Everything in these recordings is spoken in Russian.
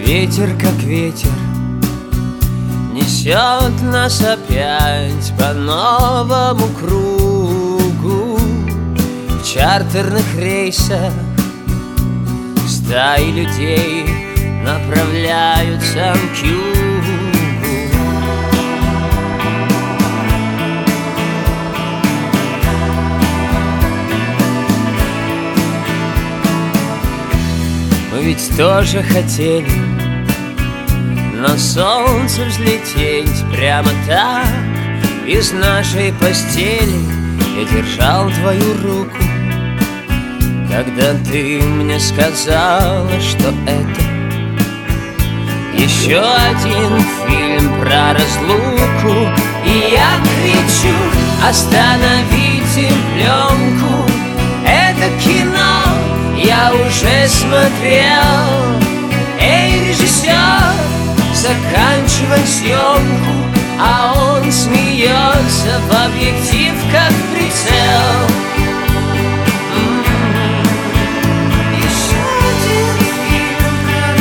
Ветер, как ветер, несет нас опять по новому кругу. В чартерных рейсах стаи людей направляются к югу. Мы ведь тоже хотели на солнце взлететь прямо так из нашей постели. Я держал твою руку, когда ты мне сказала, что это еще один фильм про разлуку. И я кричу: остановите пленку, это кино я уже смотрел. Эй, режиссер, заканчивай съемку. А он смеется в объектив, как прицел. Еще один фильм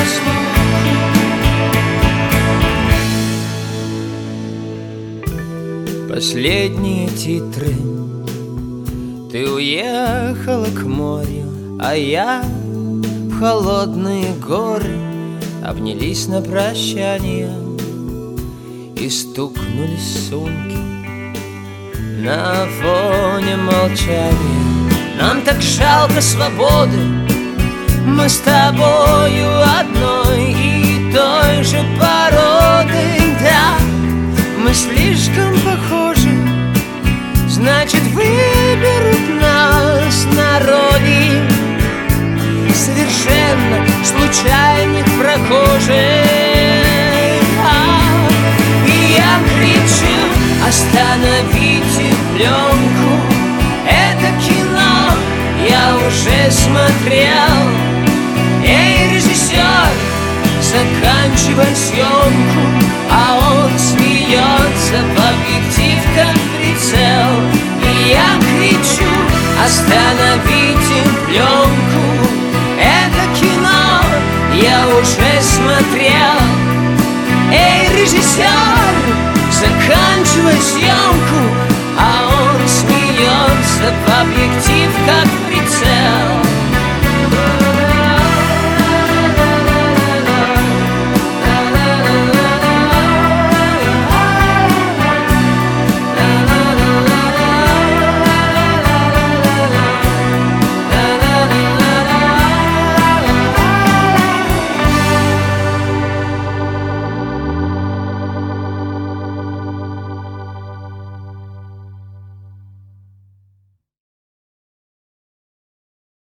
про разлуку. Последние титры. Ты уехала к морю, а я в холодные горы. Обнялись на прощание и стукнулись сумки на фоне молчания. Нам так жалко свободы, мы с тобою одной и той же породы. Да, мы слишком похожи, значит, выберут нас на роли совершенно случайных прохожих. И я кричу: остановите пленку, это кино я уже смотрел. Эй, режиссер, заканчивай съемку. А он смеется в объектив, как прицел. И я кричу: остановите пленку, это кино я уже смотрел. Эй, режиссер, заканчивай съемку. А он смеется в объектив, как прицел.